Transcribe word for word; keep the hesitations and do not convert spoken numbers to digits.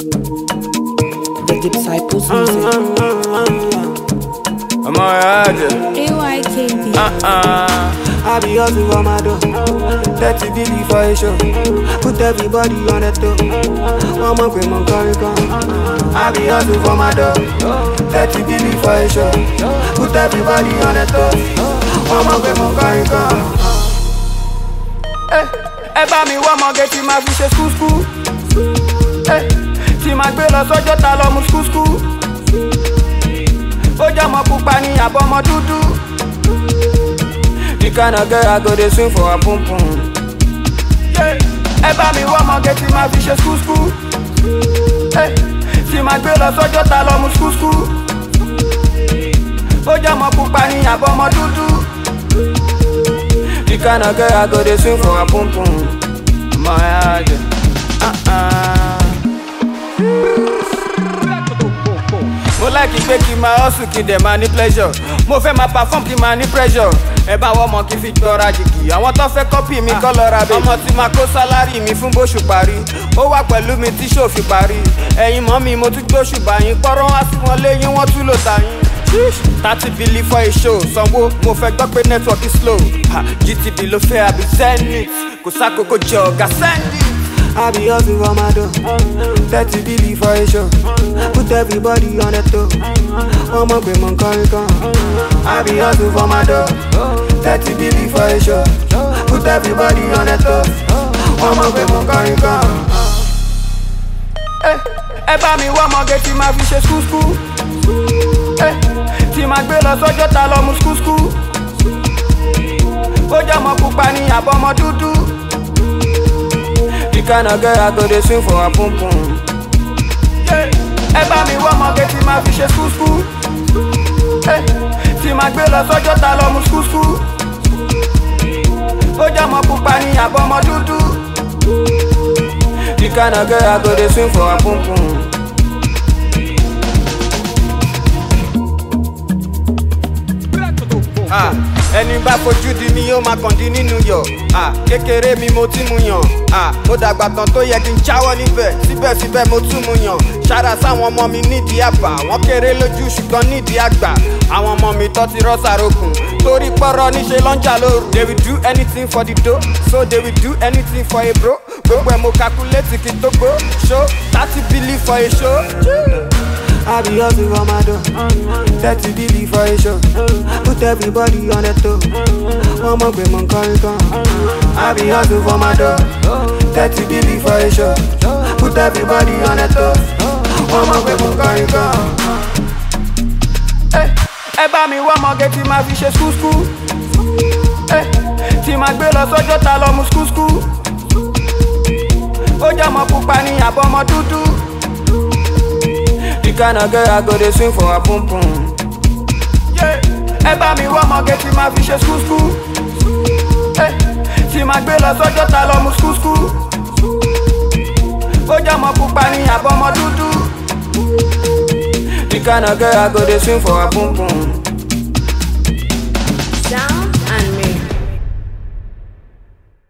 The Disciples music. I'm alright. A Y K B. Uh-uh. I be hustling for my dough. thirty billion for a show. Put everybody on the toe. One more quick, one carry come. I be hustling for my dough. thirty billion for a show. Put everybody on the toe. One more quick, one carry come. Hey, ẹ bá mi wá ọmọge tí máa fi ṣe skúskú. Hey, tí máa gbé lọ sọ́jọ́ ta lọ mú skúskú. Ó jẹ́ ọmọ pupa ní àbọ̀ ọmọ dúdú. The kind of girl I go dey swing for her pum pum. Ẹ bá mi wá ọmọge tí máa fi ṣe skúskú. Hey, tí máa gbé lọ sọ́jọ́ ta lọ mú skúskú. Ó jẹ́ ọmọ pupa ní àbọ̀ ọmọ dúdú. The kind of girl I go dey swing for her pum pum. My heart, uh-uh. Mo like pé kí n máa hustle kí n dẹ̀ máa ní pleasure. Mo fẹ́ máa perform kí n máa ní pressure. Ẹ bá wọ́n mọ̀ kí n fi gbọ́ra jìgì. Àwọn tó fẹ́ copy mi kọ́ lọ ra bẹ́ẹ̀. Ọmọ tí máa kó sálárì mi fún bóṣù parí. Ó wà pẹ̀lú mi tí ṣó fi parí. Ẹ̀yin mọ́ mi mo tún gbóṣù báyìí. Pọ́rọ́ wá sí wọn léyìn wọ́n tún lò tàyín. thirty billion for a show. Sanwó mo fẹ́ gbọ́ pé network is slow. Ha, G T B ló fẹ́ àbí Zenith. Kò sákòókò jẹ ọ̀gá send it. I be hustling for my dough. thirty billion for a show. Put everybody on the toe. One more quick, one carry come. I be hustling for my dough. thirty billion for a show. Put everybody on the toe. One more quick, one carry come. Ẹ bá mi wá ọmọge tí máa fi ṣe skúskú. Tí máa gbé lọ sọ́jọ́ ta lọ mú skúskú. Ó jẹ́ ọmọ pupa ní àbọ̀ ọmọ dúdú. The kind of girl I go dey swing for her pum pum. Ẹ bá mi wá ọmọge tí máa fi ṣe skúskú. Tí máa gbé lọ sọ́jọ́ ta lọ mú skúskú. Ó jẹ́ ọmọ pupa ní àbọ̀ ọmọ dúdú. The kind of girl I go dey swing for her pum pum. Ah, ẹni bá fojú di ni yóò máa kàn dín nínú yọ̀. Ah, kékeré mi mo ti mu yàn. Ah, mo dàgbà tán tó yẹ kí n jáwọ́ níbẹ̀. Síbẹ̀síbẹ̀ mo tún mu yàn. Ṣára sáwọn ọmọ mi nídìí àbà. Wọ́n kéré lójú ṣùgbọ́n nídìí àgbà. Àwọn ọmọ mi tọ́ ti rọ́ṣàrògùn. Torí pọ́rọ́ níṣe lọ́njà lóru. They will do anything for the dough. So they will do anything for a bro. Gbogbo ẹ̀ mo calculate kí n tó gbó. Show thirty billion for a show. I be hustling for my dough. thirty billion for a show. Put everybody on the toe. One more quick, one carry come. I be hustling for my dough. thirty billion for a show. Put everybody on the toe. One more quick, one carry come. Ẹ bá mi wá ọmọge tí máa fi ṣe skúskú. Tí máa gbé lọ sọ́jọ́ ta lọ mú skúskú. Ó jẹ́ ọmọ pupa ní àbọ̀ ọmọ dúdú. The kind of girl I go dey swing for her pum pum. Ẹ bá mi wá ọmọge tí máa fi ṣe skúskú. Tí máa gbé lọ sọ́jọ́ ta lọ mú skúskú. Ó jẹ́ ọmọ pupa ní àbọ̀ ọmọ dúdú. The kind of girl I go dey swing for her pum pum.